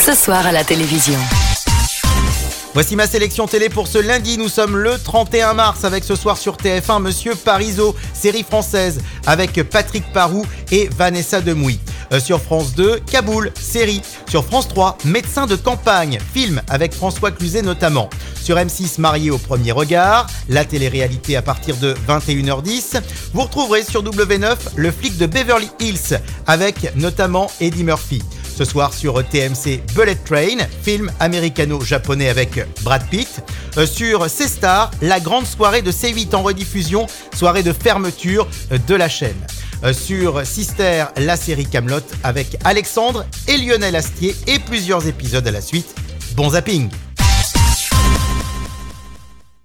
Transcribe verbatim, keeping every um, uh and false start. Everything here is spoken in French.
ce soir à la télévision. Voici ma sélection télé pour ce lundi. Nous sommes le trente et un mars avec ce soir sur T F un Monsieur Parizeau, série française avec Patrick Parrou et Vanessa Demouy. Euh, sur France deux, Kaboul, série. Sur France trois, Médecin de campagne, film avec François Cluzet notamment. Sur M six, Marié au premier regard, la télé-réalité à partir de vingt et une heures dix. Vous retrouverez sur W neuf Le flic de Beverly Hills avec notamment Eddie Murphy. Ce soir sur T M C, Bullet Train, film américano-japonais avec Brad Pitt. Euh, sur C-Star, la grande soirée de C huit en rediffusion, soirée de fermeture de la chaîne. Euh, sur Sister, la série Kaamelott avec Alexandre et Lionel Astier et plusieurs épisodes à la suite. Bon zapping!